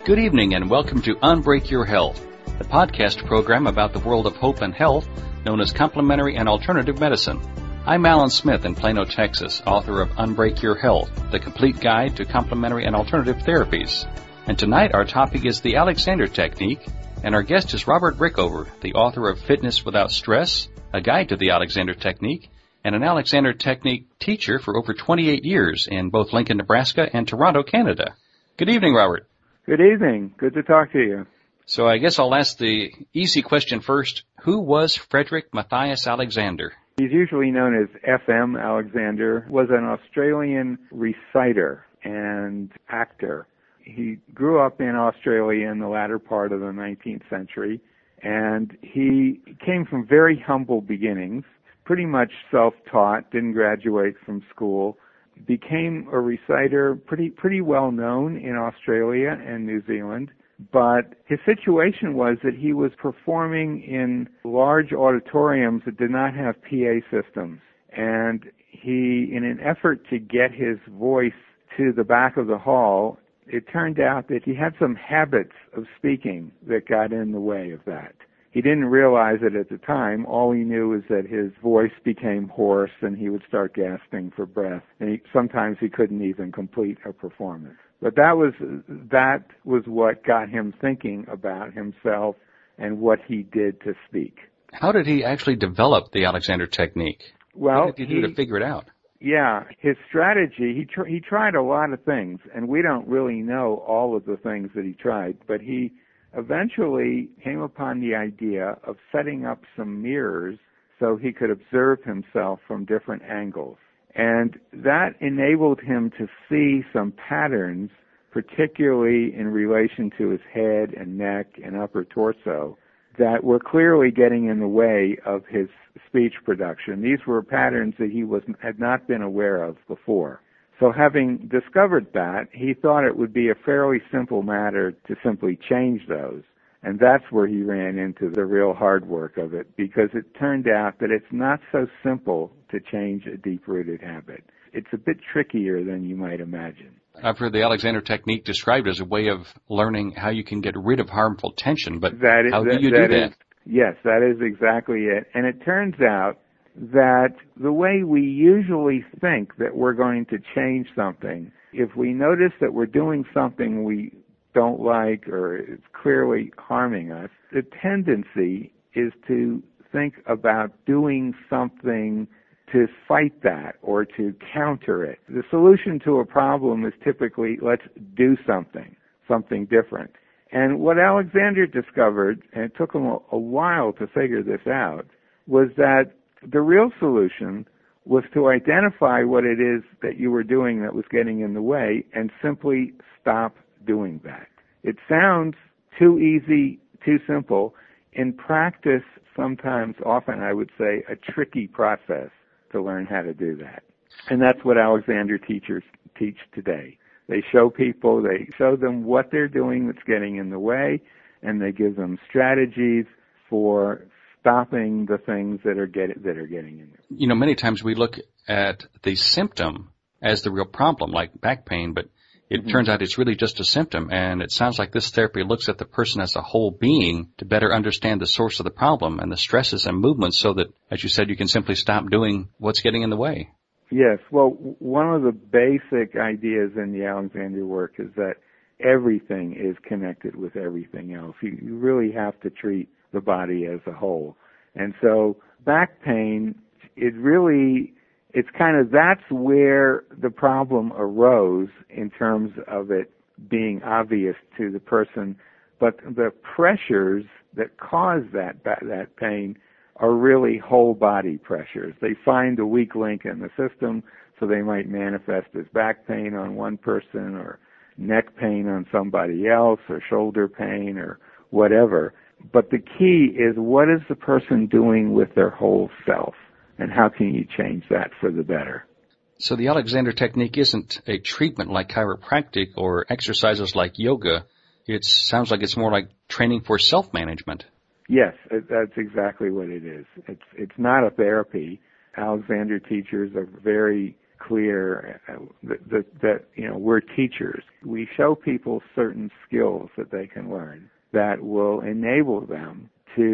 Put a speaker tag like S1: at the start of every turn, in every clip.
S1: Good evening and welcome to Unbreak Your Health, the podcast program about the world of hope and health known as complementary and alternative medicine. I'm Alan Smith in Plano, Texas, author of Unbreak Your Health, the complete guide to complementary and alternative therapies. And tonight our topic is the Alexander Technique, and our guest is Robert Rickover, the author of Fitness Without Stress, a guide to the Alexander Technique, and an Alexander Technique teacher for over 28 years in both Lincoln, Nebraska and Toronto, Canada. Good evening, Robert.
S2: Good evening. Good to talk to you.
S1: So I guess I'll ask the easy question first. Who was Frederick Matthias Alexander?
S2: He's usually known as F.M. Alexander, was an Australian reciter and actor. He grew up in Australia in the latter part of the 19th century, and he came from very humble beginnings, pretty much self-taught, didn't graduate from school, became a reciter pretty well known in Australia and New Zealand. But his situation was that he was performing in large auditoriums that did not have PA systems. And he, in an effort to get his voice to the back of the hall, it turned out that he had some habits of speaking that got in the way of that. He didn't realize it at the time. All he knew is that his voice became hoarse and he would start gasping for breath. And sometimes he couldn't even complete a performance. But that was what got him thinking about himself and what he did to speak.
S1: How did he actually develop the Alexander Technique?
S2: Well,
S1: what did he do to figure it out?
S2: Yeah, his strategy, he tried a lot of things, and we don't really know all of the things that he tried, but he eventually came upon the idea of setting up some mirrors so he could observe himself from different angles. And that enabled him to see some patterns, particularly in relation to his head and neck and upper torso, that were clearly getting in the way of his speech production. These were patterns that he had not been aware of before. So having discovered that, he thought it would be a fairly simple matter to simply change those. And that's where he ran into the real hard work of it, because it turned out that it's not so simple to change a deep-rooted habit. It's a bit trickier than you might imagine.
S1: I've heard the Alexander Technique described as a way of learning how you can get rid of harmful tension, but how do you do that?
S2: Yes, that is exactly it. And it turns out that the way we usually think that we're going to change something, if we notice that we're doing something we don't like or it's clearly harming us, the tendency is to think about doing something to fight that or to counter it. The solution to a problem is typically, let's do something different. And what Alexander discovered, and it took him a while to figure this out, was that the real solution was to identify what it is that you were doing that was getting in the way and simply stop doing that. It sounds too easy, too simple. In practice, sometimes, often I would say, a tricky process to learn how to do that. And that's what Alexander teachers teach today. They show them what they're doing that's getting in the way, and they give them strategies for stopping the things that are getting in there.
S1: You know, many times we look at the symptom as the real problem, like back pain, but it turns out it's really just a symptom, and it sounds like this therapy looks at the person as a whole being to better understand the source of the problem and the stresses and movements so that, as you said, you can simply stop doing what's getting in the way.
S2: Yes. Well, one of the basic ideas in the Alexander work is that everything is connected with everything else. You really have to treat the body as a whole. And so back pain, that's where the problem arose in terms of it being obvious to the person. But the pressures that cause that pain are really whole body pressures. They find a weak link in the system, so they might manifest as back pain on one person or neck pain on somebody else or shoulder pain or whatever. But the key is, what is the person doing with their whole self, and how can you change that for the better?
S1: So the Alexander Technique isn't a treatment like chiropractic or exercises like yoga. It sounds like it's more like training for self-management.
S2: Yes, that's exactly what it is. It's not a therapy. Alexander teachers are very clear that we're teachers. We show people certain skills that they can learn that will enable them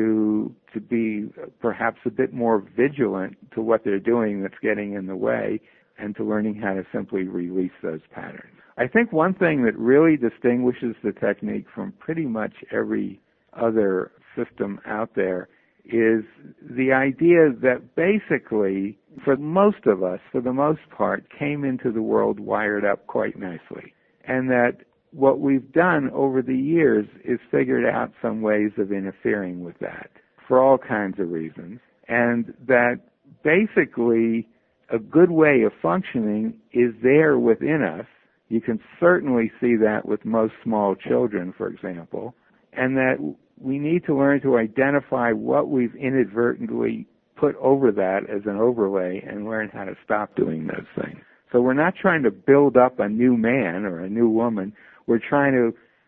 S2: to be perhaps a bit more vigilant to what they're doing that's getting in the way, and to learning how to simply release those patterns. I think one thing that really distinguishes the technique from pretty much every other system out there is the idea that basically, for most of us, for the most part, came into the world wired up quite nicely. And that what we've done over the years is figured out some ways of interfering with that for all kinds of reasons. And that basically a good way of functioning is there within us. You can certainly see that with most small children, for example, and that we need to learn to identify what we've inadvertently put over that as an overlay and learn how to stop doing those things. So we're not trying to build up a new man or a new woman. We're trying to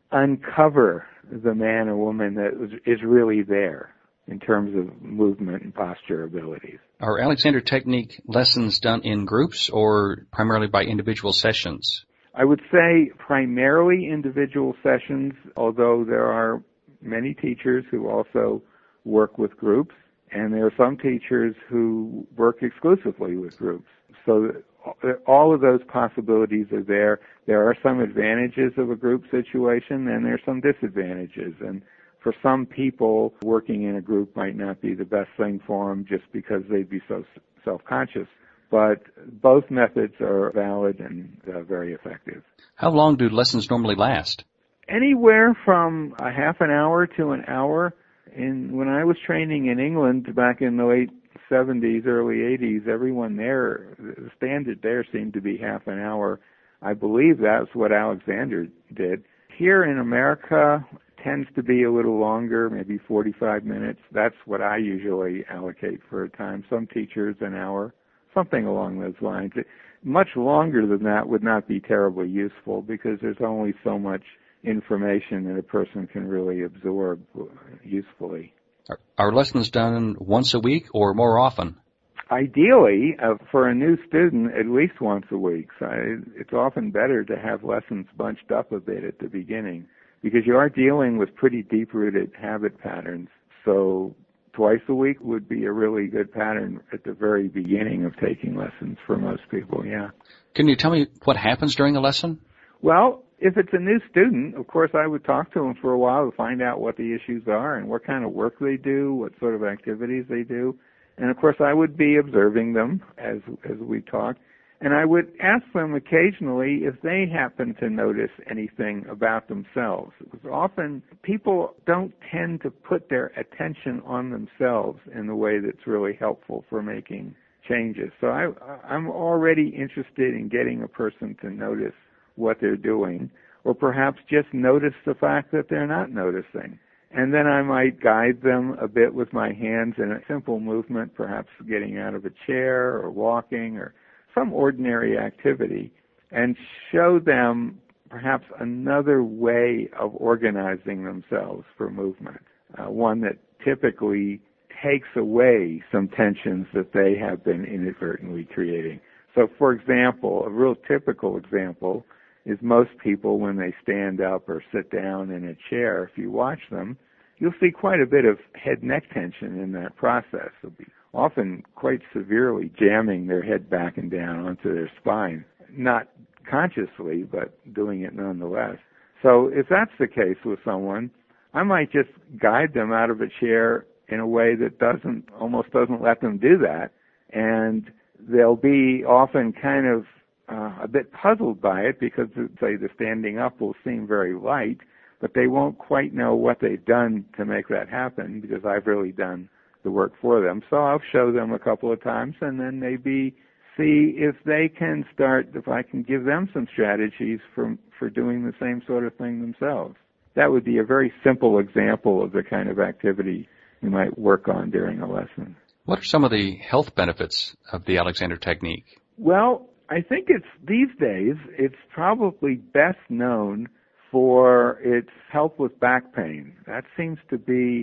S2: uncover the man or woman that is really there in terms of movement and posture abilities.
S1: Are Alexander Technique lessons done in groups or primarily by individual sessions?
S2: I would say primarily individual sessions, although there are many teachers who also work with groups, and there are some teachers who work exclusively with groups. So all of those possibilities are there. There are some advantages of a group situation, and there are some disadvantages. And for some people, working in a group might not be the best thing for them just because they'd be so self-conscious. But both methods are valid and very effective.
S1: How long do lessons normally last?
S2: Anywhere from a half an hour to an hour. When I was training in England back in the late 70s, early 80s, everyone there, the standard there seemed to be half an hour. I believe that's what Alexander did. Here in America, tends to be a little longer, maybe 45 minutes. That's what I usually allocate for a time. Some teachers, an hour, something along those lines. Much longer than that would not be terribly useful because there's only so much information that a person can really absorb usefully.
S1: Are lessons done once a week or more often?
S2: Ideally, for a new student, at least once a week. So it's often better to have lessons bunched up a bit at the beginning because you are dealing with pretty deep-rooted habit patterns. So twice a week would be a really good pattern at the very beginning of taking lessons for most people, yeah.
S1: Can you tell me what happens during a lesson?
S2: Well, if it's a new student, of course, I would talk to them for a while to find out what the issues are and what kind of work they do, what sort of activities they do. And, of course, I would be observing them as we talk. And I would ask them occasionally if they happen to notice anything about themselves. Because often people don't tend to put their attention on themselves in the way that's really helpful for making changes. So I'm already interested in getting a person to notice what they're doing, or perhaps just notice the fact that they're not noticing. And then I might guide them a bit with my hands in a simple movement, perhaps getting out of a chair or walking or some ordinary activity, and show them perhaps another way of organizing themselves for movement, one that typically takes away some tensions that they have been inadvertently creating. So, for example, a real typical example is most people, when they stand up or sit down in a chair, if you watch them, you'll see quite a bit of head-neck tension in that process. They'll be often quite severely jamming their head back and down onto their spine, not consciously, but doing it nonetheless. So if that's the case with someone, I might just guide them out of a chair in a way that almost doesn't let them do that, and they'll be often kind of a bit puzzled by it because, say, the standing up will seem very light, but they won't quite know what they've done to make that happen because I've really done the work for them. So I'll show them a couple of times and then maybe see if they can if I can give them some strategies for doing the same sort of thing themselves. That would be a very simple example of the kind of activity you might work on during a lesson.
S1: What are some of the health benefits of the Alexander Technique?
S2: Well, I think these days it's probably best known for its help with back pain. That seems to be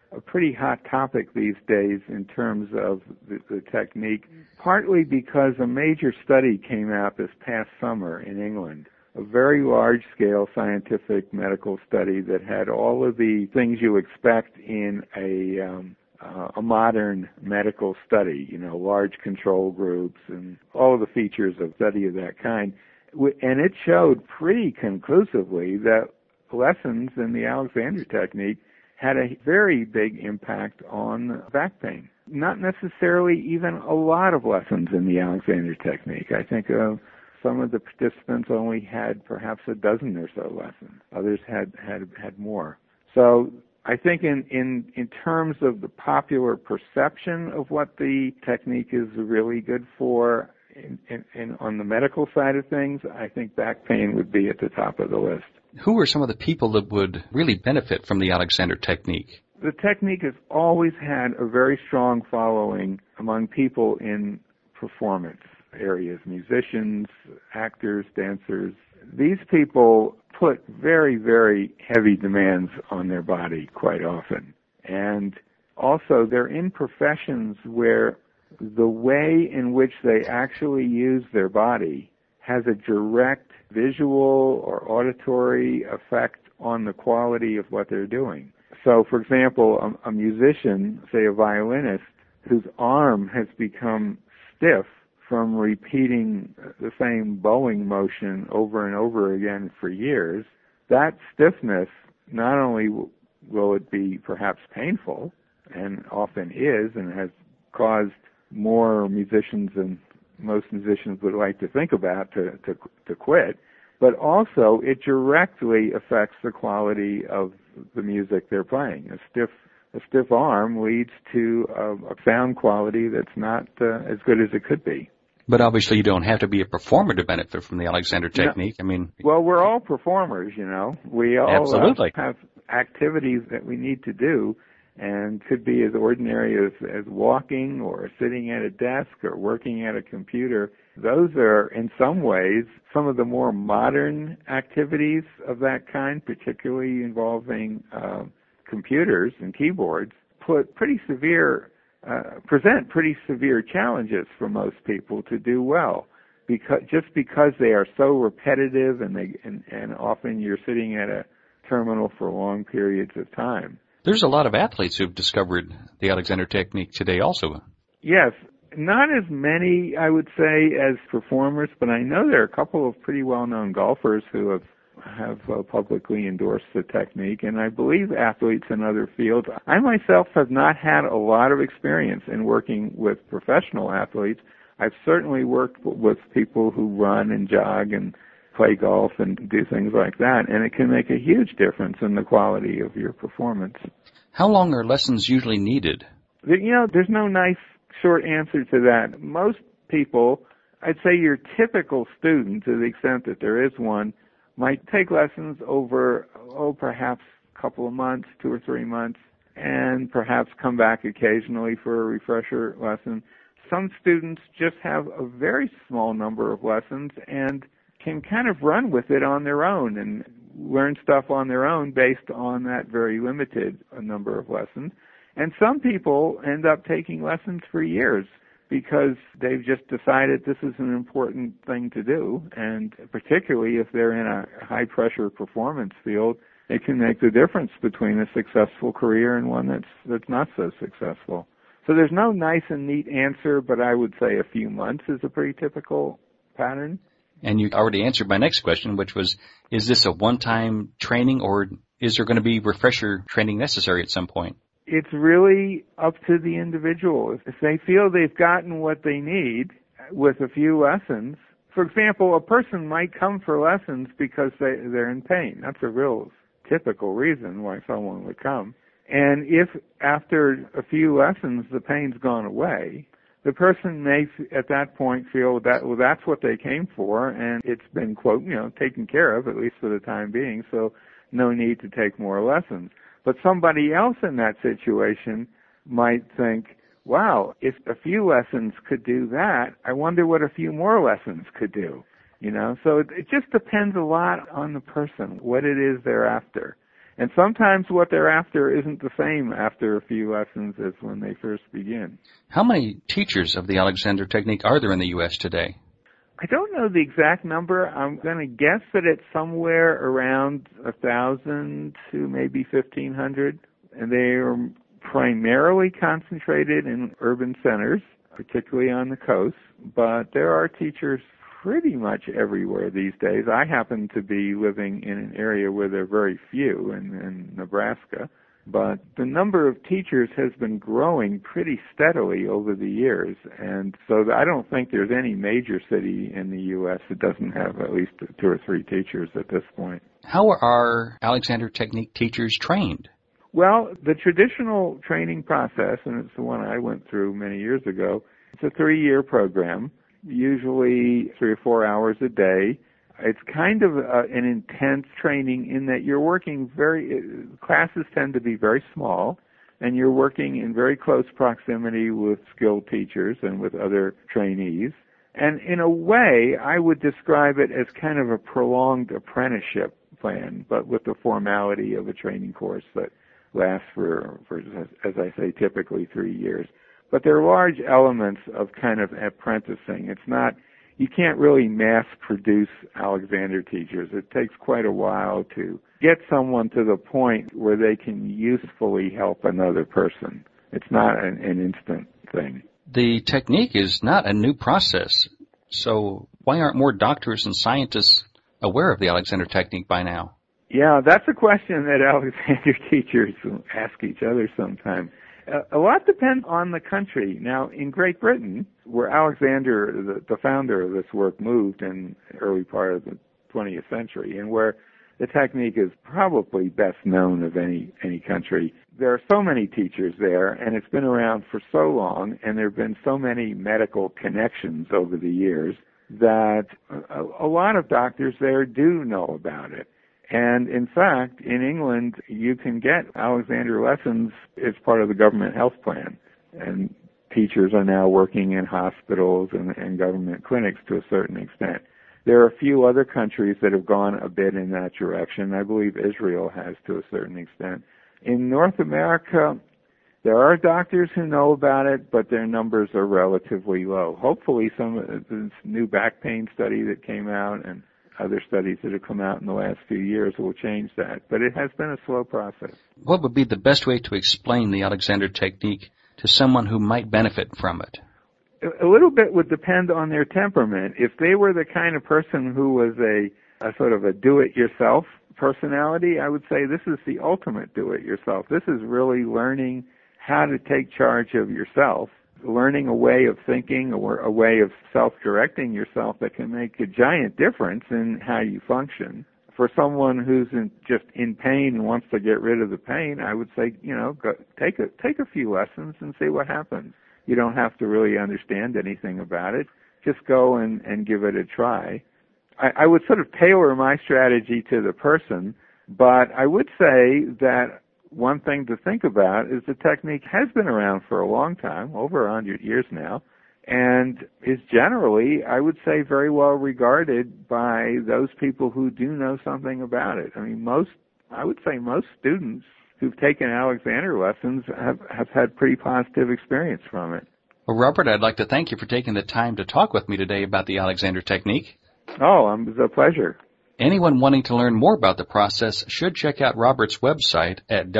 S2: a pretty hot topic these days in terms of the technique, partly because a major study came out this past summer in England, a very large-scale scientific medical study that had all of the things you expect in a modern medical study, large control groups and all of the features of study of that kind. And it showed pretty conclusively that lessons in the Alexander technique had a very big impact on back pain. Not necessarily even a lot of lessons in the Alexander technique. I think some of the participants only had perhaps a dozen or so lessons. Others had more. So I think in terms of the popular perception of what the technique is really good for, on the medical side of things, I think back pain would be at the top of the list.
S1: Who are some of the people that would really benefit from the Alexander technique?
S2: The technique has always had a very strong following among people in performance areas, musicians, actors, dancers. These people put very, very heavy demands on their body quite often. And also they're in professions where the way in which they actually use their body has a direct visual or auditory effect on the quality of what they're doing. So, for example, a musician, say a violinist, whose arm has become stiff from repeating the same bowing motion over and over again for years, that stiffness, not only will it be perhaps painful, and often is, and has caused more musicians than most musicians would like to think about to quit, but also it directly affects the quality of the music they're playing. A stiff arm leads to a sound quality that's not as good as it could be.
S1: But obviously you don't have to be a performer to benefit from the Alexander technique.
S2: No.
S1: I mean,
S2: well, we're all performers, We all
S1: absolutely
S2: have activities that we need to do, and could be as ordinary as walking or sitting at a desk or working at a computer. Those are, in some ways, some of the more modern activities of that kind, particularly involving computers and keyboards, present pretty severe challenges for most people to do well, because they are so repetitive and often you're sitting at a terminal for long periods of time.
S1: There's a lot of athletes who've discovered the Alexander technique today also.
S2: Yes, not as many, I would say, as performers, but I know there are a couple of pretty well-known golfers who have publicly endorsed the technique, and I believe athletes in other fields. I myself have not had a lot of experience in working with professional athletes. I've certainly worked with people who run and jog and play golf and do things like that, and it can make a huge difference in the quality of your performance.
S1: How long are lessons usually needed?
S2: There's no nice short answer to that. Most people, I'd say your typical student, to the extent that there is one, might take lessons over, perhaps a couple of months, 2 or 3 months, and perhaps come back occasionally for a refresher lesson. Some students just have a very small number of lessons and can kind of run with it on their own and learn stuff on their own based on that very limited number of lessons. And some people end up taking lessons for years because they've just decided this is an important thing to do, and particularly if they're in a high-pressure performance field, it can make the difference between a successful career and one that's not so successful. So there's no nice and neat answer, but I would say a few months is a pretty typical pattern.
S1: And you already answered my next question, which was, is this a one-time training, or is there going to be refresher training necessary at some point?
S2: It's really up to the individual. If they feel they've gotten what they need with a few lessons, for example, a person might come for lessons because they're in pain. That's a real typical reason why someone would come. And if after a few lessons the pain's gone away, the person may at that point feel that, well, that's what they came for, and it's been, quote, taken care of, at least for the time being, so no need to take more lessons. But somebody else in that situation might think, wow, if a few lessons could do that, I wonder what a few more lessons could do. So it just depends a lot on the person, what it is they're after. And sometimes what they're after isn't the same after a few lessons as when they first begin.
S1: How many teachers of the Alexander Technique are there in the U.S. today?
S2: I don't know the exact number. I'm going to guess that it's somewhere around 1,000 to maybe 1,500. And they are primarily concentrated in urban centers, particularly on the coast. But there are teachers pretty much everywhere these days. I happen to be living in an area where there are very few in Nebraska. But the number of teachers has been growing pretty steadily over the years. And so I don't think there's any major city in the U.S. that doesn't have at least 2 or 3 teachers at this point.
S1: How are Alexander Technique teachers trained?
S2: Well, the traditional training process, and it's the one I went through many years ago, it's a 3-year program, usually 3 or 4 hours a day. It's kind of an intense training in that you're working classes tend to be very small, and you're working in very close proximity with skilled teachers and with other trainees. And in a way, I would describe it as kind of a prolonged apprenticeship plan, but with the formality of a training course that lasts for, as I say, typically 3 years. But there are large elements of kind of apprenticing. It's not, you can't really mass produce Alexander teachers. It takes quite a while to get someone to the point where they can usefully help another person. It's not an instant thing.
S1: The technique is not a new process, so why aren't more doctors and scientists aware of the Alexander Technique by now?
S2: Yeah, that's a question that Alexander teachers ask each other sometimes. A lot depends on the country. Now, in Great Britain, where Alexander, the founder of this work, moved in the early part of the 20th century, and where the technique is probably best known of any country, there are so many teachers there, and it's been around for so long, and there have been so many medical connections over the years that a lot of doctors there do know about it. And in fact, in England, you can get Alexander lessons as part of the government health plan. And teachers are now working in hospitals and government clinics to a certain extent. There are a few other countries that have gone a bit in that direction. I believe Israel has to a certain extent. In North America, there are doctors who know about it, but their numbers are relatively low. Hopefully some of this new back pain study that came out and other studies that have come out in the last few years will change that. But it has been a slow process.
S1: What would be the best way to explain the Alexander Technique to someone who might benefit from it?
S2: A little bit would depend on their temperament. If they were the kind of person who was a sort of a do-it-yourself personality, I would say this is the ultimate do-it-yourself. This is really learning how to take charge of yourself, learning a way of thinking or a way of self-directing yourself that can make a giant difference in how you function. For someone who's just in pain and wants to get rid of the pain, I would say, go, take a few lessons and see what happens. You don't have to really understand anything about it. Just go and give it a try. I would sort of tailor my strategy to the person, but I would say that one thing to think about is the technique has been around for a long time, over 100 years now, and is generally, I would say, very well regarded by those people who do know something about it. I mean, I would say most students who've taken Alexander lessons have had pretty positive experience from it.
S1: Well, Robert, I'd like to thank you for taking the time to talk with me today about the Alexander Technique.
S2: Oh, it was a pleasure.
S1: Anyone wanting to learn more about the process should check out Robert's website at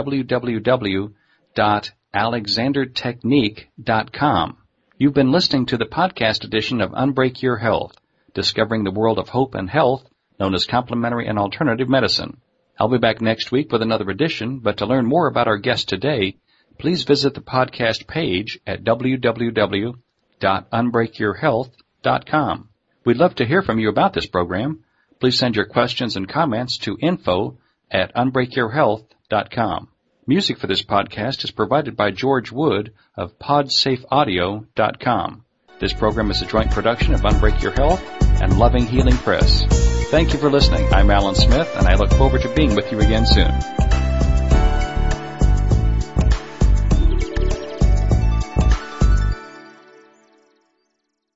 S1: www.alexandertechnique.com. You've been listening to the podcast edition of Unbreak Your Health, discovering the world of hope and health, known as complementary and alternative medicine. I'll be back next week with another edition, but to learn more about our guest today, please visit the podcast page at www.unbreakyourhealth.com. We'd love to hear from you about this program. Please send your questions and comments to info@unbreakyourhealth.com. Music for this podcast is provided by George Wood of podsafeaudio.com. This program is a joint production of Unbreak Your Health and Loving Healing Press. Thank you for listening. I'm Alan Smith, and I look forward to being with you again soon.